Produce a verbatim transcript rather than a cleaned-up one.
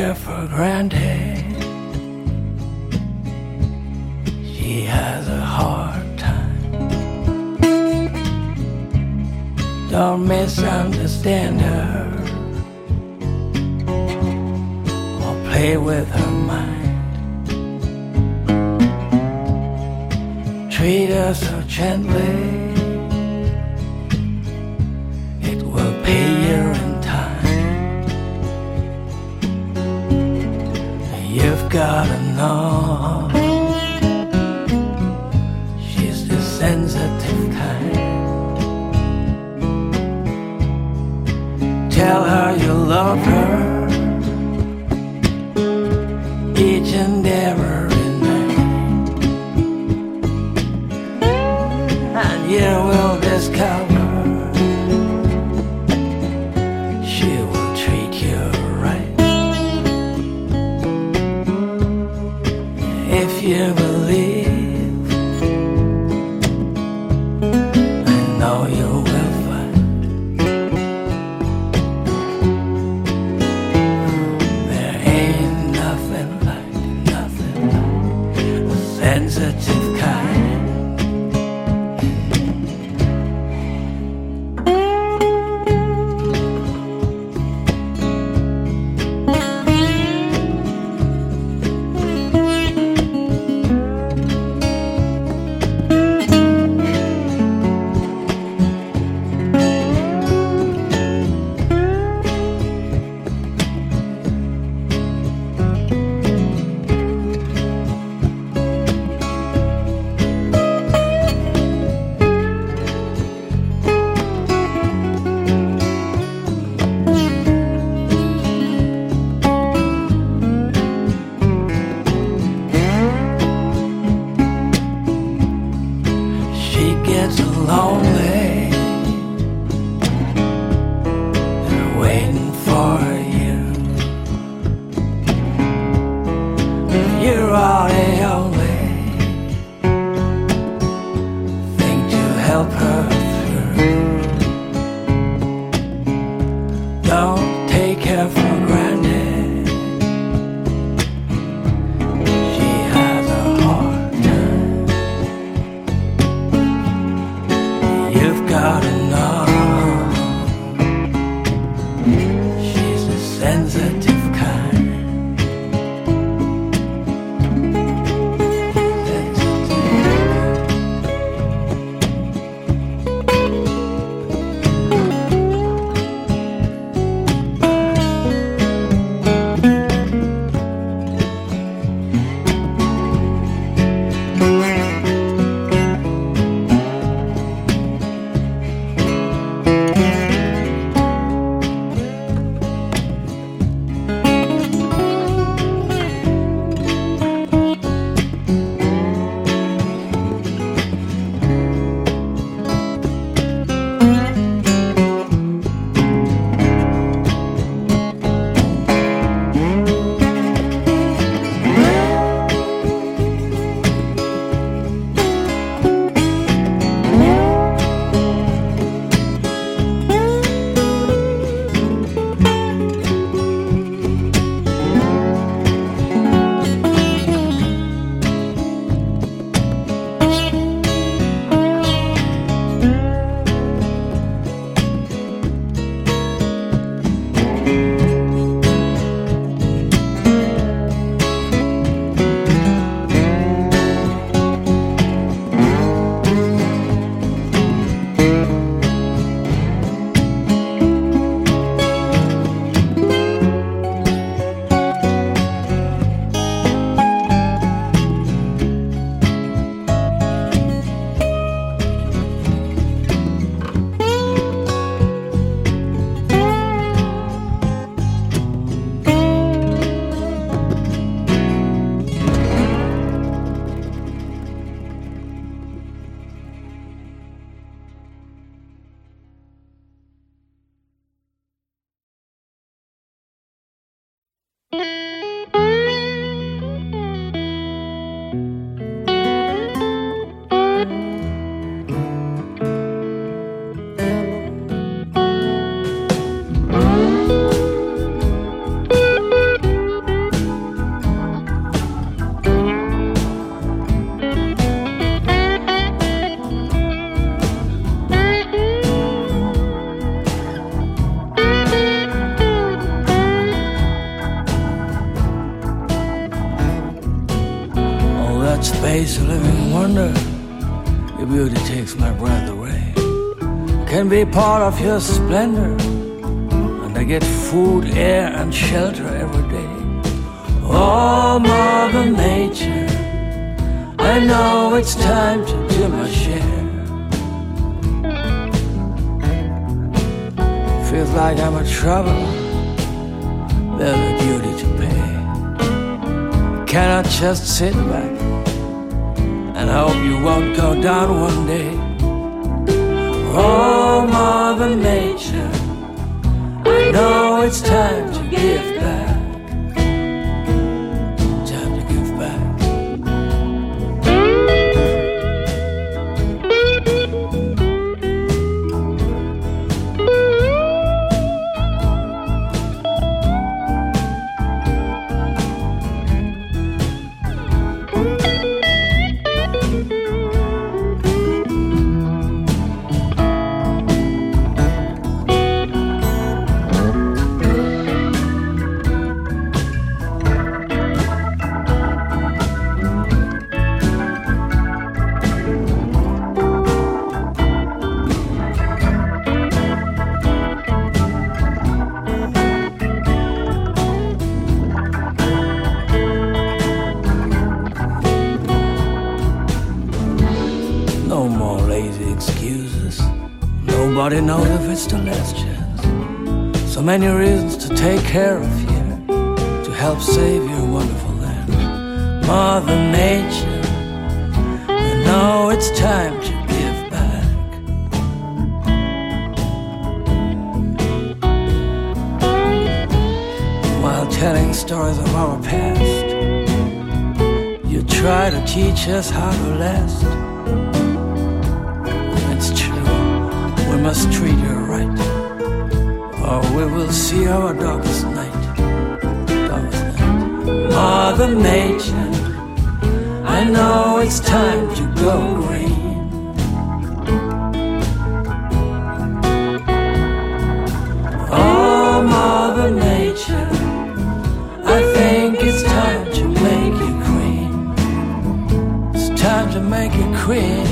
her for granted. She has a hard time. Don't misunderstand her or play with her mind. Treat her so gently, it will pay you in time. You've gotta know she's the sensitive kind. Tell her you love her each and every night, and you will discover she will treat you right. If you believe, I know you will find there ain't nothing like, nothing like a sensitive kind. such space, a living wonder. Your beauty takes my breath away. Can be part of your splendor, and I get food, air, and shelter every day. Oh, Mother Nature, I know it's time to do my share. Feels like I'm a traveler, there's a duty to pay. Cannot just sit back and hope you won't go down one day. Oh, Mother Nature, I know it's time to give back. Time to give back. No more lazy excuses. Nobody knows if it's the last chance. So many reasons to take care of you, to help save your wonderful land. Mother Nature, you know it's time to give back. While telling stories of our past, you try to teach us how to last. It's true, we must treat her right, or we will see our darkest night. Darkest night. Mother Nature, I know it's time to go green. Oh, Mother Nature, I think it's time to make you queen. It's time to make you queen.